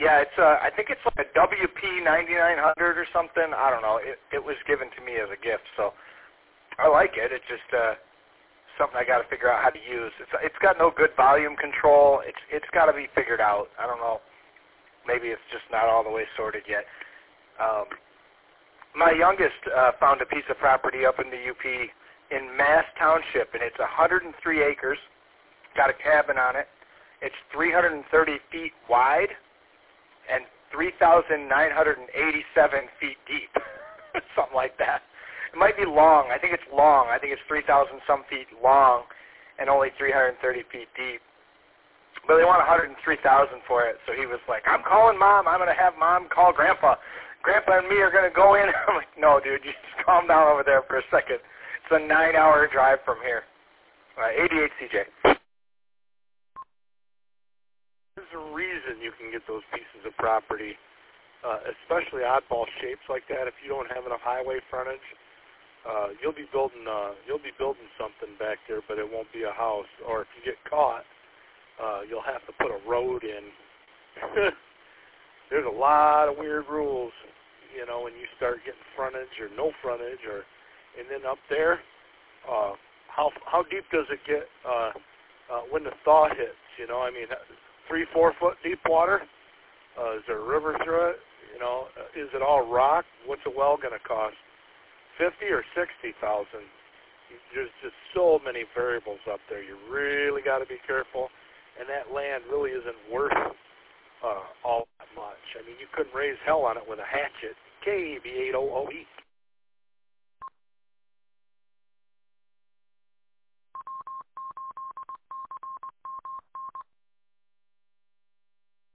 Yeah, it's I think it's like a WP 9900 or something. I don't know. It was given to me as a gift, so I like it. It's just something I got to figure out how to use. It's got no good volume control. It's got to be figured out. I don't know. Maybe it's just not all the way sorted yet. My youngest found a piece of property up in the UP in Mass Township, and it's 103 acres. Got a cabin on it. It's 330 feet wide and 3,987 feet deep, something like that. It might be long. I think it's long. I think it's 3,000 some feet long and only 330 feet deep. But they want 103,000 for it, so he was like, I'm calling Mom. I'm going to have Mom call Grandpa. Grandpa and me are going to go in. I'm like, no, dude, you just calm down over there for a second. It's a 9-hour drive from here. 88 CJ. There's a reason you can get those pieces of property, especially oddball shapes like that. If you don't have enough highway frontage, you'll be building something back there, but it won't be a house. Or if you get caught, you'll have to put a road in. There's a lot of weird rules, you know, when you start getting frontage or no frontage, and then up there, how deep does it get when the thaw hits? You know, I mean, 3-4 foot deep water. Is there a river through it? You know, is it all rock? What's a well going to cost? 50 or 60,000? There's just so many variables up there. You really got to be careful, and that land really isn't worth all that much. I mean, you couldn't raise hell on it with a hatchet. KB800E.